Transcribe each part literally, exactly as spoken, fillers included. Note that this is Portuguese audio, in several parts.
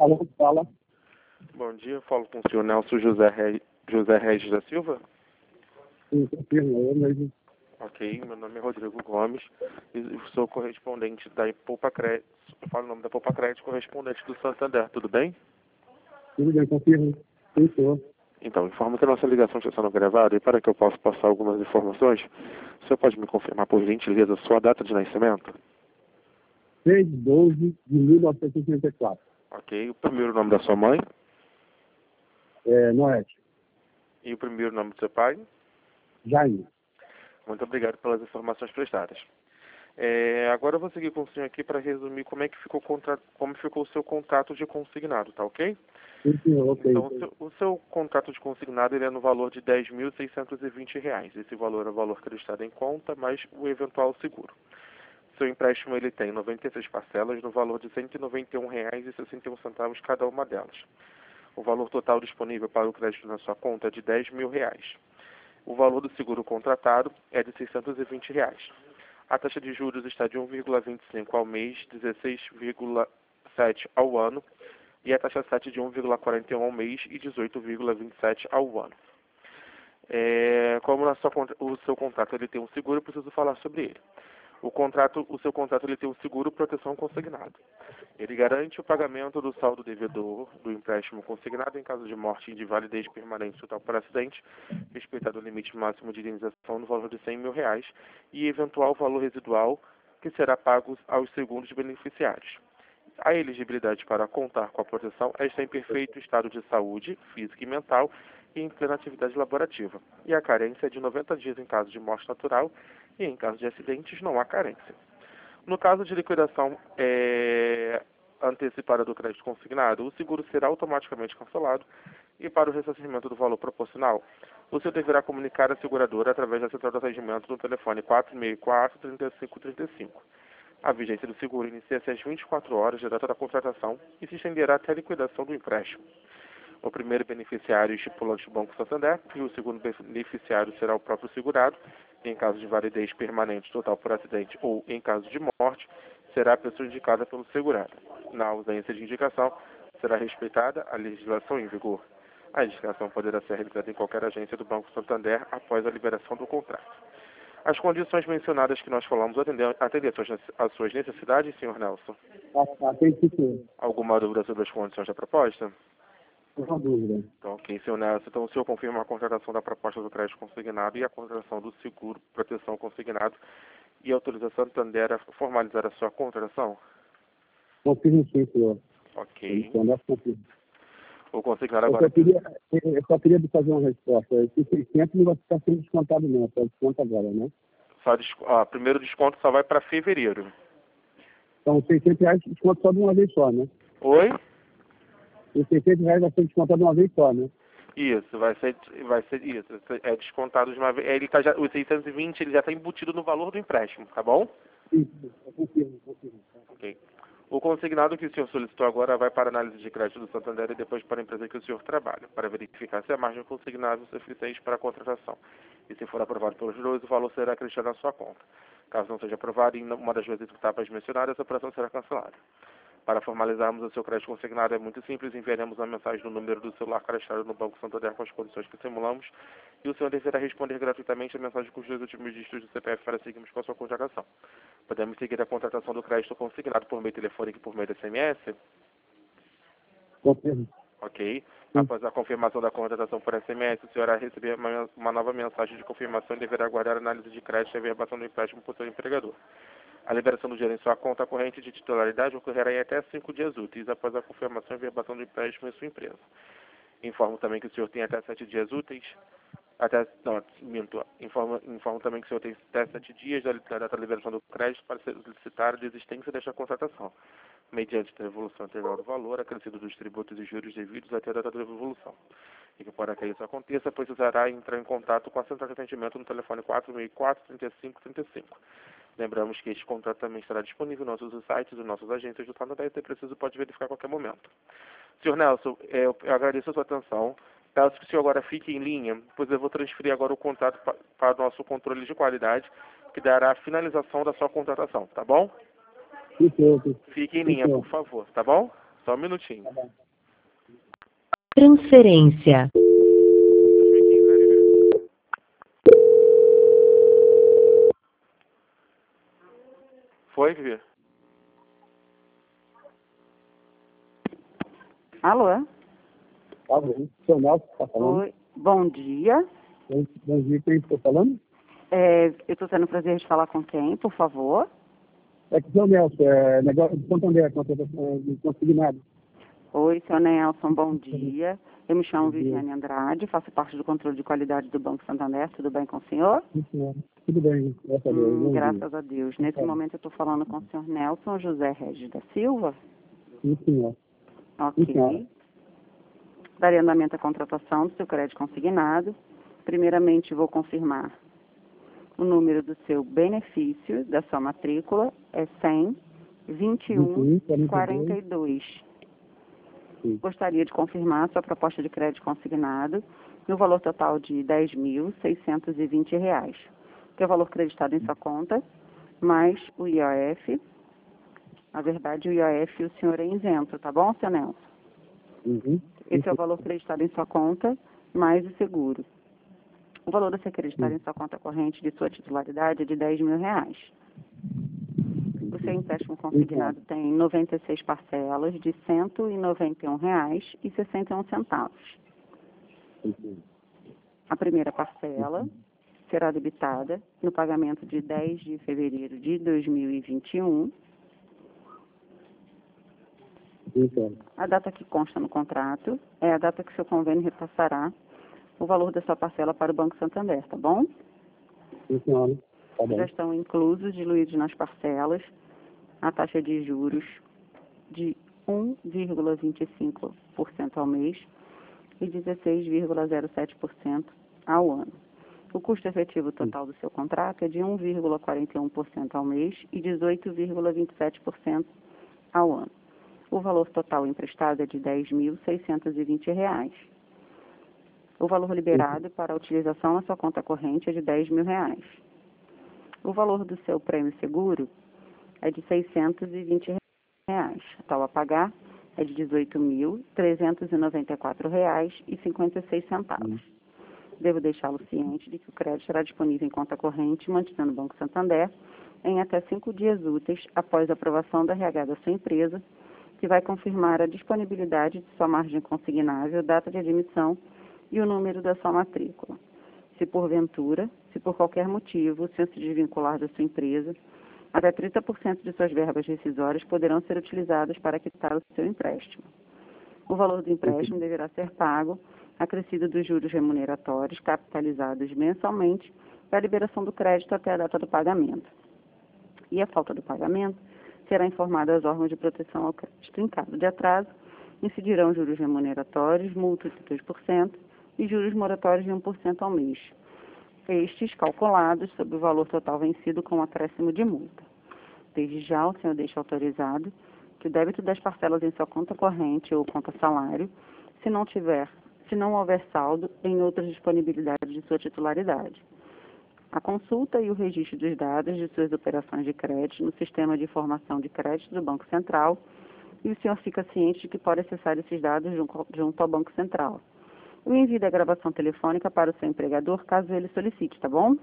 Alô, fala. Bom dia, eu falo com o senhor Nelson José, Re... José Regis da Silva. Sim, confirmo, eu mesmo. Ok, meu nome é Rodrigo Gomes e sou correspondente da Poupa Crédito. Eu falo o nome da Poupa Crédito, correspondente do Santander, tudo bem? Tudo bem, confirmo. Sim, senhor. Então, informo que a nossa ligação está sendo gravada e para que eu possa passar algumas informações, o senhor pode me confirmar, por gentileza, a sua data de nascimento? seis de doze de mil novecentos e cinquenta e quatro. Ok, o primeiro nome da sua mãe É, Noete. e o primeiro nome do seu pai? Jair. Muito obrigado pelas informações prestadas. É, agora eu vou seguir com o senhor aqui para resumir como é que ficou o contrato, como ficou o seu contrato de consignado, tá ok? Sim, senhor, ok. Então, o seu, o seu contrato de consignado ele é no valor de dez mil seiscentos e vinte reais. Esse valor é o valor acreditado em conta, mais o eventual seguro. Seu empréstimo ele tem noventa e seis parcelas no valor de cento e noventa e um reais e sessenta e um centavos cada uma delas. O valor total disponível para o crédito na sua conta é de dez mil reais. O valor do seguro contratado é de seiscentos e vinte reais. A taxa de juros está de um vírgula vinte e cinco ao mês, dezesseis vírgula sete ao ano, e a taxa sete de um vírgula quarenta e um ao mês e dezoito vírgula vinte e sete ao ano. É, como na sua, o seu contrato ele tem um seguro, eu preciso falar sobre ele. O, contrato, o seu contrato ele tem um seguro proteção consignado. Ele garante o pagamento do saldo devedor do empréstimo consignado em caso de morte e de validez permanente total por acidente, respeitado o limite máximo de indenização no valor de cem mil reais e eventual valor residual que será pago aos segundos beneficiários. A elegibilidade para contar com a proteção é estar em perfeito estado de saúde, física e mental e em plena atividade laborativa. E a carência é de noventa dias em caso de morte natural e em caso de acidentes não há carência. No caso de liquidação é, antecipada do crédito consignado, o seguro será automaticamente cancelado e para o ressarcimento do valor proporcional, o senhor deverá comunicar a seguradora através da central de atendimento no telefone quatro seis quatro, três cinco três cinco. A vigência do seguro inicia-se às vinte e quatro horas da data da contratação e se estenderá até a liquidação do empréstimo. O primeiro beneficiário estipulante do Banco Santander e o segundo beneficiário será o próprio segurado. Em caso de validez permanente total por acidente ou em caso de morte, será a pessoa indicada pelo segurado. Na ausência de indicação, será respeitada a legislação em vigor. A indicação poderá ser realizada em qualquer agência do Banco Santander após a liberação do contrato. As condições mencionadas que nós falamos atendem às suas necessidades, senhor Nelson? Atende, sim, senhor. Alguma dúvida sobre as condições da proposta? Não há dúvida. Então, ok, senhor Nelson. Então, o senhor confirma a contratação da proposta do crédito consignado e a contratação do seguro proteção consignado e autoriza a Santander a formalizar a sua contratação? Confirmo, sim, senhor. Ok. Então, confirmo. Vou consignar Eu agora... só queria, eu só queria fazer uma resposta. Esse seiscentos não vai ficar sendo descontado, não. Só desconto agora, né? Só desco... ah, primeiro desconto só vai para fevereiro. Então, seiscentos reais desconto só de uma vez só, né? Oi? Os seiscentos reais vai ser descontado de uma vez só, né? Isso, vai ser, vai ser isso. É descontado de uma vez. Ele tá já, os seiscentos e vinte ele já está embutido no valor do empréstimo, tá bom? Isso, eu confirmo, confirmo. Ok. O consignado que o senhor solicitou agora vai para a análise de crédito do Santander e depois para a empresa que o senhor trabalha, para verificar se a margem consignável é suficiente para a contratação. E se for aprovado pelos juros, o valor será acrescido na sua conta. Caso não seja aprovado em uma das vezes etapas mencionadas, a operação será cancelada. Para formalizarmos o seu crédito consignado é muito simples, enviaremos uma mensagem no número do celular cadastrado no Banco Santander com as condições que simulamos e o senhor deverá responder gratuitamente a mensagem com os dois últimos dígitos do C P F para seguirmos com a sua contratação. Podemos seguir a contratação do crédito consignado por meio telefônico e por meio de S M S? Confirmo. Ok. Após a confirmação da contratação por S M S, o senhor irá receber uma, uma nova mensagem de confirmação e deverá aguardar a análise de crédito e a verbação do empréstimo por seu empregador. A liberação do dinheiro em sua conta corrente de titularidade ocorrerá em até cinco dias úteis após a confirmação e verbação do empréstimo em sua empresa. Informo também que o senhor tem até sete dias úteis, até, não, minto, informo, informo também que o senhor tem até sete dias da, da data da liberação do crédito para solicitar a desistência desta contratação, mediante a devolução integral do valor, acrescido dos tributos e juros devidos até a data da devolução. E que para que isso aconteça, precisará entrar em contato com a central de atendimento no telefone quatro seis quatro, três cinco três cinco. Lembramos que este contrato também estará disponível nos nossos sites e nossas agências do Santander, se preciso pode verificar a qualquer momento. senhor Nelson, eu agradeço a sua atenção. Peço que o senhor agora fique em linha, pois eu vou transferir agora o contrato pa para o nosso controle de qualidade, que dará a finalização da sua contratação, tá bom? Sim, senhor. Fique em linha, por favor, tá bom? Só um minutinho. Tá bom. Transferência. Foi, Vivi? Alô? Tá bom. Seu Nelson está falando? Oi. Bom dia. Bom, bom dia, quem está falando? É, eu estou tendo o prazer de falar com quem, por favor? É que o seu Nelson, é negócio de Santander, contratação de consignado. Oi, seu Nelson, bom dia. Eu me chamo Bom dia. Viviane Andrade, faço parte do controle de qualidade do Banco Santander. Tudo bem com o senhor? Sim, senhora. Tudo bem, graças a Deus. Hum, Bom graças dia. a Deus. Nesse Tá. momento eu estou falando com o senhor Nelson José Regis da Silva. Sim, senhor. Sim, senhora. Ok. Darei andamento à contratação do seu crédito consignado. Primeiramente, vou confirmar o número do seu benefício, da sua matrícula, é cem, vinte e um, quarenta e dois. Sim. Gostaria de confirmar sua proposta de crédito consignado no valor total de dez mil seiscentos e vinte reais, que é o valor creditado em sua conta, mais o I O F. Na verdade, o I O F o senhor é isento, tá bom, seu Nelson? Uhum. Esse é o valor creditado em sua conta, mais o seguro. O valor a ser creditado em sua conta corrente de sua titularidade é de dez mil reais. O seu empréstimo consignado tem noventa e seis parcelas de cento e noventa e um reais e sessenta e um centavos. Uhum. A primeira parcela será debitada no pagamento de dez de fevereiro de dois mil e vinte e um. Sim, senhora. A data que consta no contrato é a data que seu convênio repassará o valor da sua parcela para o Banco Santander, tá bom? Sim, senhora. Tá bom. Já estão inclusos, diluídos nas parcelas, a taxa de juros de um vírgula vinte e cinco por cento ao mês e dezesseis vírgula zero sete por cento ao ano. O custo efetivo total do seu contrato é de um vírgula quarenta e um por cento ao mês e dezoito vírgula vinte e sete por cento ao ano. O valor total emprestado é de dez mil seiscentos e vinte reais. O valor liberado para a utilização na sua conta corrente é de dez mil reais. O valor do seu prêmio seguro é de seiscentos e vinte reais. O total a pagar é de dezoito mil trezentos e noventa e quatro reais e cinquenta e seis centavos. Devo deixá-lo ciente de que o crédito será disponível em conta corrente mantida no Banco Santander em até cinco dias úteis após a aprovação da R H da sua empresa, que vai confirmar a disponibilidade de sua margem consignável, data de admissão e o número da sua matrícula. Se porventura, se por qualquer motivo o senhor se desvincular da sua empresa, até trinta por cento de suas verbas rescisórias poderão ser utilizadas para quitar o seu empréstimo. O valor do empréstimo deverá ser pago, acrescido dos juros remuneratórios capitalizados mensalmente para a liberação do crédito até a data do pagamento. E a falta do pagamento será informada aos órgãos de proteção ao crédito. Em caso de atraso, incidirão juros remuneratórios, multas de dois por cento e juros moratórios de um por cento ao mês. Estes calculados sobre o valor total vencido com acréscimo de multa. Desde já, o senhor deixa autorizado que o débito das parcelas em sua conta corrente ou conta salário, se não tiver, se não houver saldo em outras disponibilidades de sua titularidade. A consulta e o registro dos dados de suas operações de crédito no Sistema de Informação de Crédito do Banco Central, e o senhor fica ciente de que pode acessar esses dados junto ao Banco Central. O envio da gravação telefônica para o seu empregador, caso ele solicite, tá bom?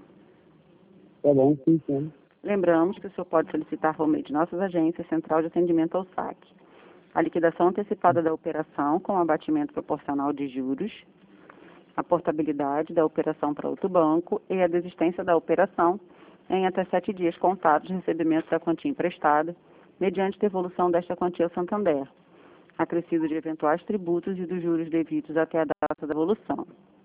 Tá bom, sim, sim. Lembramos que o senhor pode solicitar por meio de nossas agências Central de Atendimento ao Saque a liquidação antecipada da operação com abatimento proporcional de juros, a portabilidade da operação para outro banco e a desistência da operação em até sete dias contados de recebimento da quantia emprestada, mediante devolução desta quantia ao Santander, acrescido de eventuais tributos e dos juros devidos até a data da devolução.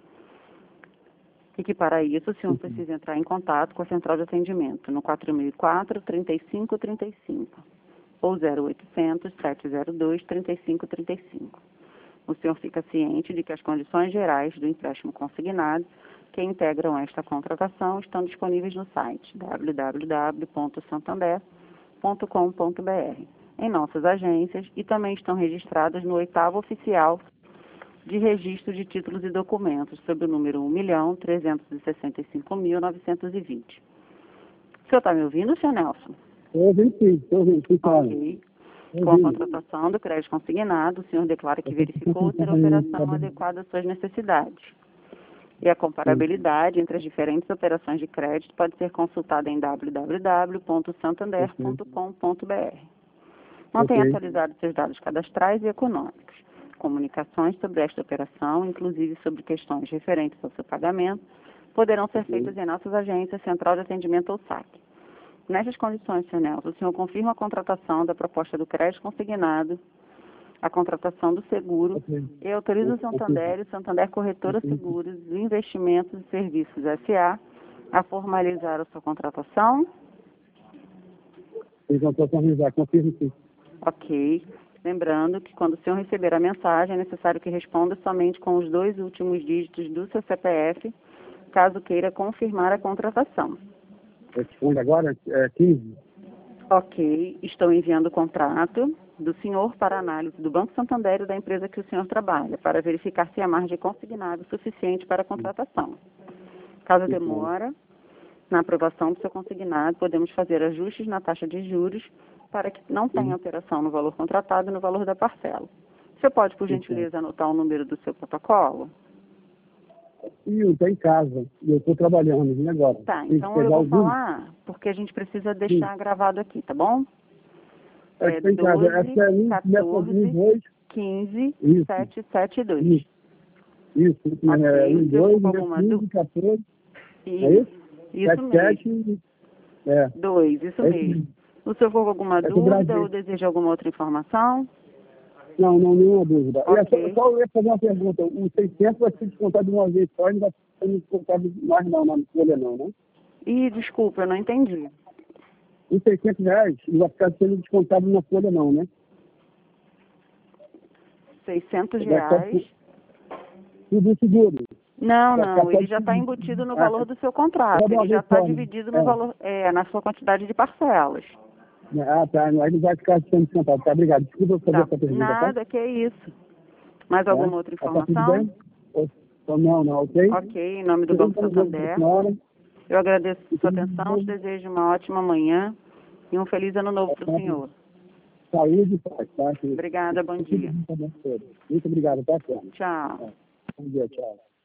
E que, para isso, o senhor precisa entrar em contato com a Central de Atendimento no quatro mil e quatro, trinta e cinco trinta e cinco ou zero oitocentos, sete zero dois, trinta e cinco trinta e cinco. O senhor fica ciente de que as condições gerais do empréstimo consignado que integram esta contratação estão disponíveis no site w w w ponto santander ponto com ponto b r, em nossas agências, e também estão registradas no oitavo oficial de registro de títulos e documentos, sob o número um milhão trezentos e sessenta e cinco mil novecentos e vinte. O senhor está me ouvindo, senhor Nelson? Estou ouvindo sim, estou ouvindo, sim, claro. Ok. Com a contratação do crédito consignado, o senhor declara que verificou ter a operação adequada às suas necessidades. E a comparabilidade entre as diferentes operações de crédito pode ser consultada em w w w ponto santander ponto com ponto b r. Mantém Ok. atualizados seus dados cadastrais e econômicos. Comunicações sobre esta operação, inclusive sobre questões referentes ao seu pagamento, poderão ser feitas em nossas agências, Central de Atendimento ou saque. Nestas condições, senhor Nelson, o senhor confirma a contratação da proposta do crédito consignado, a contratação do seguro Ok. e autoriza o Santander e o Santander Corretora Seguros, Investimentos e Serviços S A a formalizar a sua contratação? Tem contratação realizada, confirmo sim. Ok. Lembrando que quando o senhor receber a mensagem, é necessário que responda somente com os dois últimos dígitos do seu C P F, caso queira confirmar a contratação. Responde agora, é quinze. Ok. Estou enviando o contrato do senhor para análise do Banco Santander e da empresa que o senhor trabalha, para verificar se a margem consignada é suficiente para a contratação. Caso demora na aprovação do seu consignado, podemos fazer ajustes na taxa de juros para que não tenha alteração no valor contratado e no valor da parcela. Você pode, por gentileza, anotar o número do seu protocolo? E eu estou em casa, e eu estou trabalhando, e agora? Tá, Tem que então eu pegar vou o número. falar, porque a gente precisa deixar gravado aqui, tá bom? É, É estou em casa, essa é um, doze, um, dois, quinze, Isso. sete sete dois. isso, isso, isso Ok, é um, se eu dois, for com alguma quinze, quatorze, é Isso, isso? isso sete, mesmo. sete, é, Dois, isso é isso mesmo. mesmo. O senhor ficou com alguma É do dúvida Brasil. ou deseja alguma outra informação? Não, não, nenhuma dúvida. Ok. Eu só, só eu ia fazer uma pergunta, o seiscentos vai ser descontado de uma vez só, e não vai ser descontado mais não, na folha não, né? Ih, desculpa, eu não entendi. Os seiscentos reais não vai ficar sendo descontado na folha não, né? seiscentos Vai ficar reais? tudo seguro. Não, Vai não, ficar ele só já está tudo- embutido no Ah, valor do seu contrato. só de uma Ele já vez está só, né? dividido no É. valor, é, na sua quantidade de parcelas. Ah, tá. Aí não vai ficar sendo descontado. Tá, obrigado. Desculpa eu fazer Tá? essa pergunta, tá? Nada, que é isso. Mais É? alguma outra Tá tudo informação? bem? Ou- ou Não, não, ok? Ok, em nome do Então, Banco vamos ver Santander. pra senhora. Eu agradeço a sua Tudo atenção, bom. te desejo uma ótima manhã e um feliz ano novo para o senhor. Saúde e paz, tá? Obrigada, bom dia. Muito obrigado, tá, senhora? Tchau. Bom dia, tchau.